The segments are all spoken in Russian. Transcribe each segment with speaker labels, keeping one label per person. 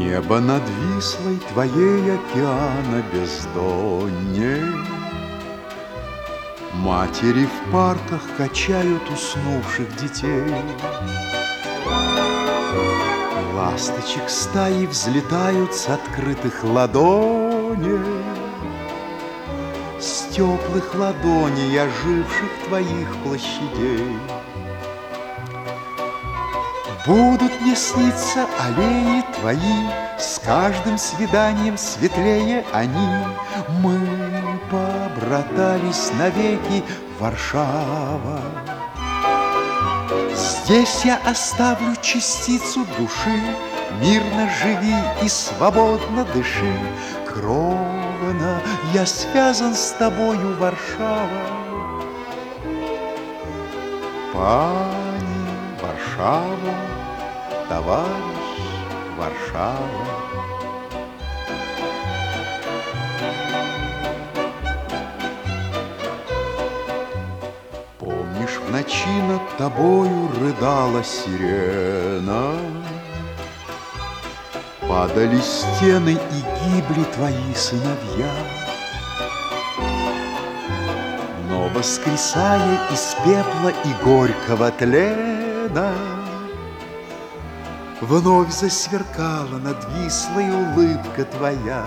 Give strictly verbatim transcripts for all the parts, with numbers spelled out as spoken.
Speaker 1: Небо над Вислой твоей океана бездонней. Матери в парках качают уснувших детей. Ласточек стаи взлетают с открытых ладоней, с теплых ладоней оживших твоих площадей. Будут мне сниться аллеи твои, с каждым свиданием светлее они. Мы побратались навеки, Варшава. Здесь я оставлю частицу души, мирно живи и свободно дыши. Кровно я связан с тобою, Варшава. Пани Варшава, товарищ Варшава. Помнишь, в ночи над тобою рыдала сирена, падали стены и гибли твои сыновья. Но, воскресая из пепла и горького тлена, вновь засверкала над Вислой улыбка твоя.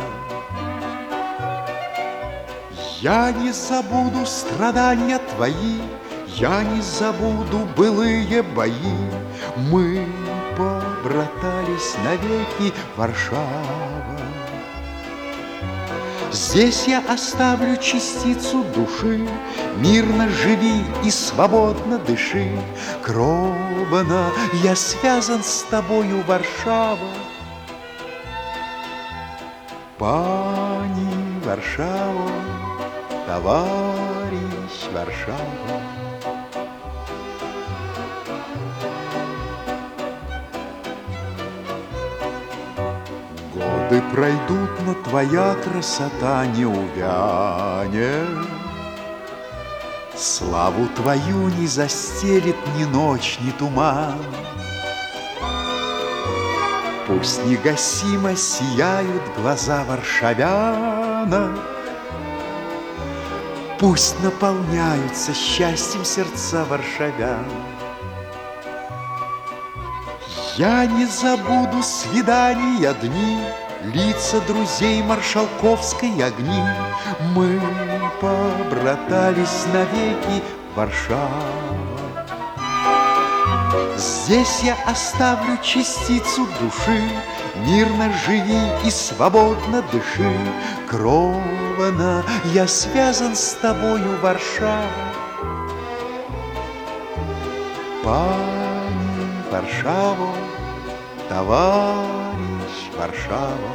Speaker 1: Я не забуду страдания твои, я не забуду былые бои. Мы побратались навеки, Варшава. Здесь я оставлю частицу души, мирно живи и свободно дыши. Кровно я связан с тобою, Варшава. Пани Варшава, товарищ Варшава. Годы пройдут, но твоя красота не увянет. Славу твою не застелит ни ночь, ни туман. Пусть негасимо сияют глаза варшавянок, пусть наполняются счастьем сердца варшавян. Я не забуду свидания дни, лица друзей маршалковской огни. Мы побратались навеки, Варшава. Здесь я оставлю частицу души, мирно живи и свободно дыши. Кровно я связан с тобою, Варшава. Пани Варшава, товарищ Варшава.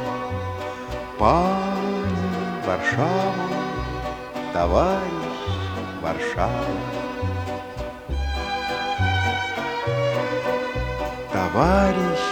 Speaker 1: Пани Варшава, товарищ Варшава. Товарищ